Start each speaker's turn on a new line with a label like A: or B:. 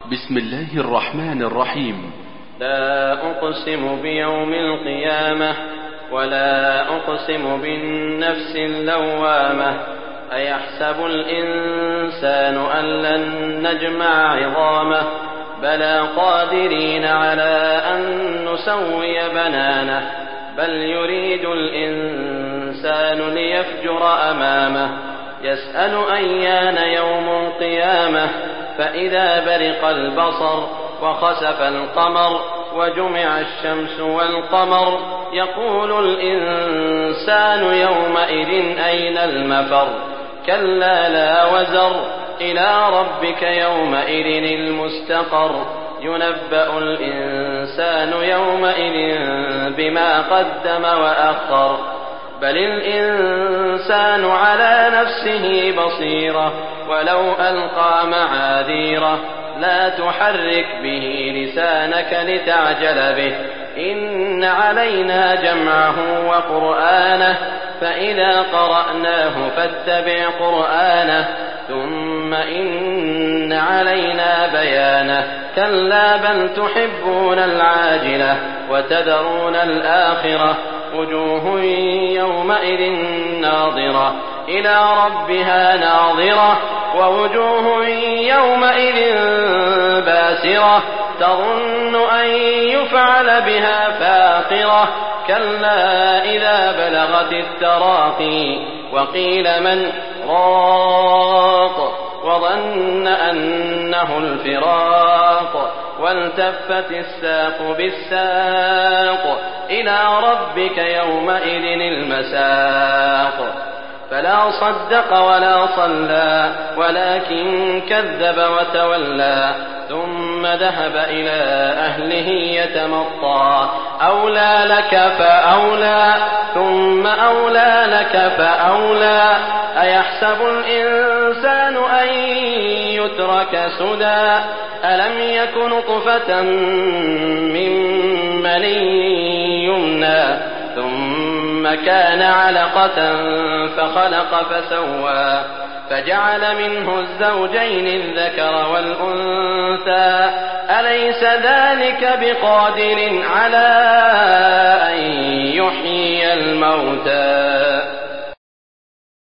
A: بسم الله الرحمن الرحيم.
B: لا أقسم بيوم القيامة ولا أقسم بالنفس اللوامة أيحسب الإنسان أن لن نجمع عظامه بلى قادرين على أن نسوي بنانه بل يريد الإنسان ليفجر أمامه يسأل أيان يوم القيامة فإذا برق البصر وخسف القمر وجمع الشمس والقمر يقول الإنسان يومئذ أين المفر كلا لا وزر إلى ربك يومئذ المستقر ينبأ الإنسان يومئذ بما قدم وأخر بل الإنسان على نفسه بصيرة ولو ألقى معاذيره لا تحرك به لسانك لتعجل به إن علينا جمعه وقرآنه فإذا قرأناه فاتبع قرآنه ثم إن علينا بيانه كلا بل تحبون العاجلة وتذرون الآخرة وجوه يومئذ ناظرة إلى ربها ناظرة ووجوه يومئذ باسرة تظن أن يفعل بها فاقرة كلا إذا بلغت التراقي وقيل من راق وظن أنه الفراق والتفت الساق بالساق إلى ربك يومئذ المساق فلا صدق ولا صلى ولكن كذب وتولى ثم ذهب إلى أهله يتمطى أولى لك فأولى ثم أولى لك فأولى أيحسب الإنسان أن يترك سدى ألم يك نطفة من مني يمنى ثم كان علقة فخلق فسوى فجعل منه الزوجين الذكر والأنثى أليس ذلك بقادر على أن يحيي الموتى